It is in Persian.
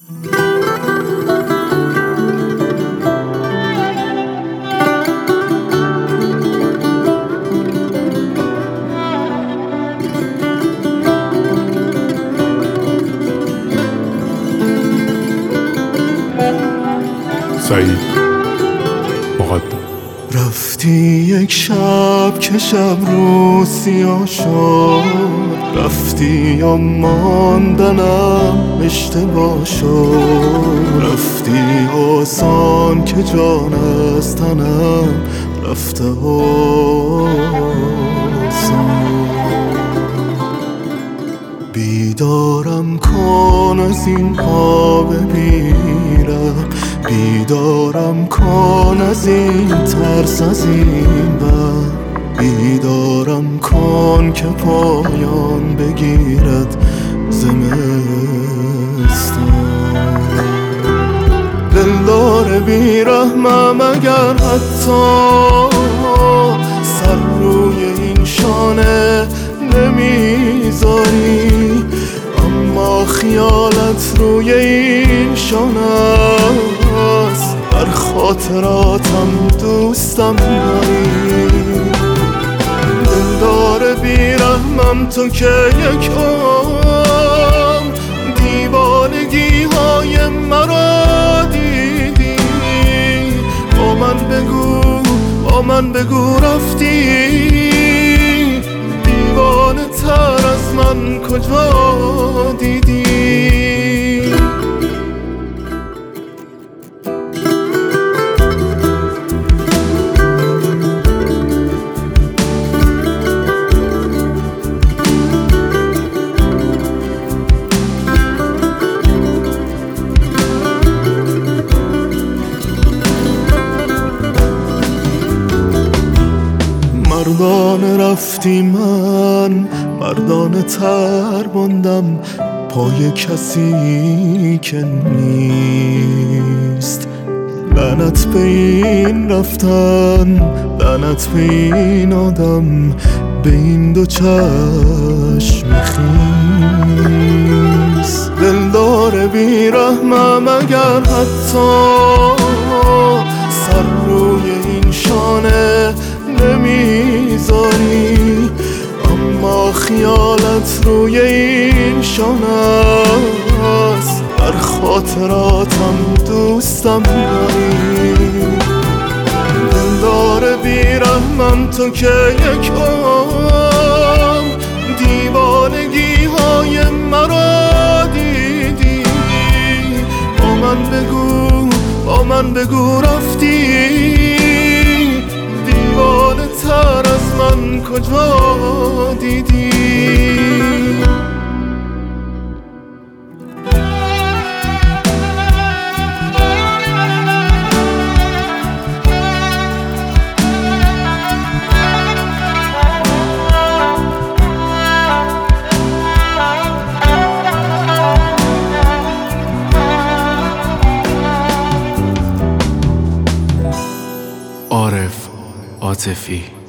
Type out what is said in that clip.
سعید مقدم. رفتی یک شب که شب رو سیاه شد، رفتی یا ماندنم اشتباه شد، رفتی آسان که جان از تنم رفته آسان. بیدارم کن از این پا بمیرم، بیدارم کن از این ترس از این بر، بیدارم کن که پایان بگیرد زمستان. دلدار بیرحمم اگر حتی سر روی این شانه نمیذاری، اما خیالت روی این شانه است، در خاطراتم دوستم داری. دلدار بیرحمم تو که یک عمر دیوانگی های مرا دیدی، با من بگو رفتی دیوانه تر از من کجا دیدی. مردانه رفتی، من مردانه تر ماندم پای کسی که نیست. لعنت به این رفتن، لعنت به این آدم، به این دو چشم خیس. دلدار بیرحمم اگر حتی سر روی این شانه نمیذاری، اما خیالت روی این شانه است، در خاطراتم دوستم داری. دلدار بیرحمم تو که یک عمر دیوانگی های مرا دیدی، با من بگو رفتی دیوانه تر از من کجا دیدی. عارف عاطفی.